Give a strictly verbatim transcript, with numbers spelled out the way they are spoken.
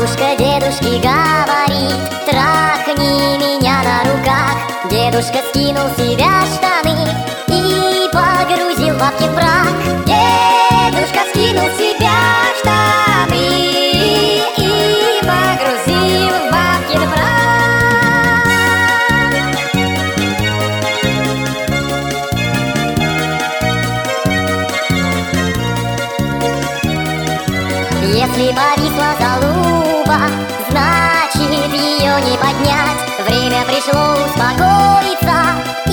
Бабушка дедушке говорит: трахни меня на руках. Дедушка скинул с себя штаны и погрузил бабки в брак. Дедушка скинул с себя штаны и погрузил в бабкин брак. Если повисла залупа, значит ее не поднять. Время пришло успокоиться